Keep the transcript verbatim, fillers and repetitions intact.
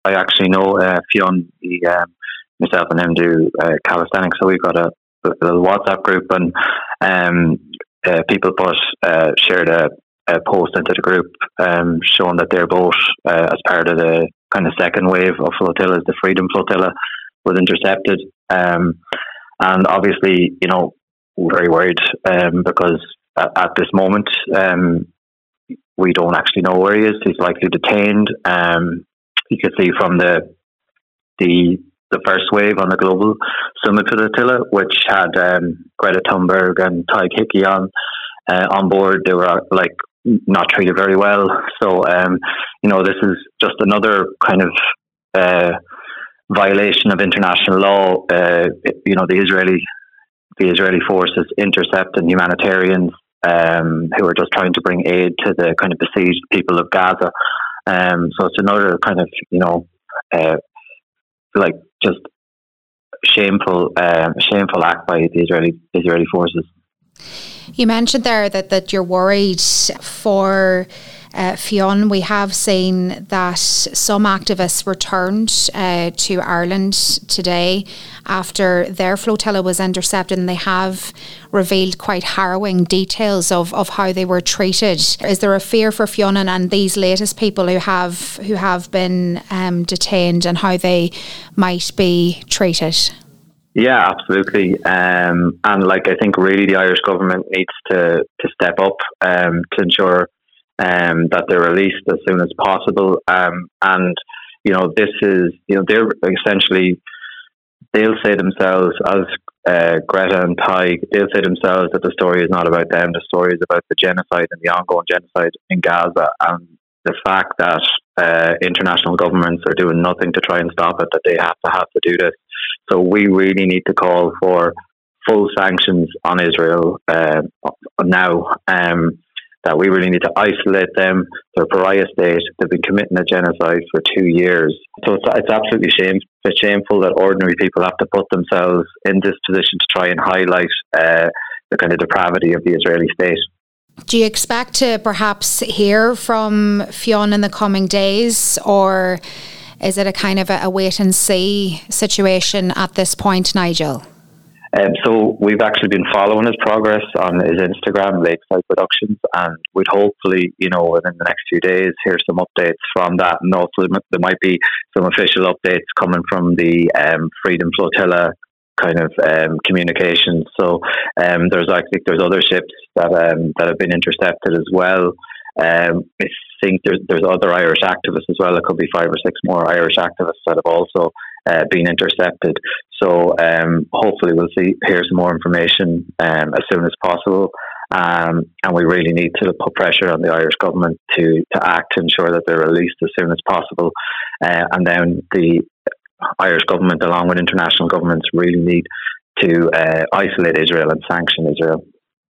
I actually know uh, Fionn, he, um, myself and him do uh, calisthenics, so we've got a, a little WhatsApp group, and um, uh, people put uh, shared a, a post into the group um, showing that their boat, uh, as part of the kind of second wave of flotillas, the Freedom Flotilla, was intercepted. Um, and obviously, you know, we're very worried um, because at, at this moment, um, we don't actually know where he is. He's likely detained. Um, you could see from the the the first wave on the Global Summit Flotilla, which had um, Greta Thunberg and Tyg Hickey on uh, on board. They were like not treated very well. So, um, you know, this is just another kind of uh, violation of international law. Uh, you know, the Israeli the Israeli forces intercepting humanitarians um, who are just trying to bring aid to the kind of besieged people of Gaza. Um, so it's another kind of, you know, uh, like just shameful, uh, shameful act by the Israeli Israeli forces. You mentioned there that, that you're worried for uh, Fionn. We have seen that some activists returned uh, to Ireland today after their flotilla was intercepted, and they have revealed quite harrowing details of, of how they were treated. Is there a fear for Fionn and, and these latest people who have who have been um, detained, and how they might be treated? Yeah, absolutely. Um, and like, I think really the Irish government needs to, to step up um, to ensure um, that they're released as soon as possible. Um, and, you know, this is, you know, they're essentially, they'll say themselves as uh, Greta and Tyg, they'll say themselves that the story is not about them. The story is about the genocide and the ongoing genocide in Gaza. And the fact that uh, international governments are doing nothing to try and stop it, that they have to have to do this. So we really need to call for full sanctions on Israel uh, now. Um, that we really need to isolate them. They're a pariah state. They've been committing a genocide for two years. So it's, it's absolutely shame, it's shameful that ordinary people have to put themselves in this position to try and highlight uh, the kind of depravity of the Israeli state. Do you expect to perhaps hear from Fionn in the coming days, or is it a kind of a, a wait and see situation at this point, Nigel? Um, so we've actually been following his progress on his Instagram, Lakeside Productions, and we'd hopefully, you know, within the next few days hear some updates from that, and also there might be some official updates coming from the um, Freedom Flotilla kind of um, communications. So um, there's I think there's other ships that um, that have been intercepted as well. Um, I think there's there's other Irish activists as well. There could be five or six more Irish activists that have also uh, been intercepted. So um, hopefully we'll see hear some more information um, as soon as possible. Um, and we really need to put pressure on the Irish government to to act to ensure that they're released as soon as possible. Uh, and then the Irish government, along with international governments, really need to uh, isolate Israel and sanction Israel.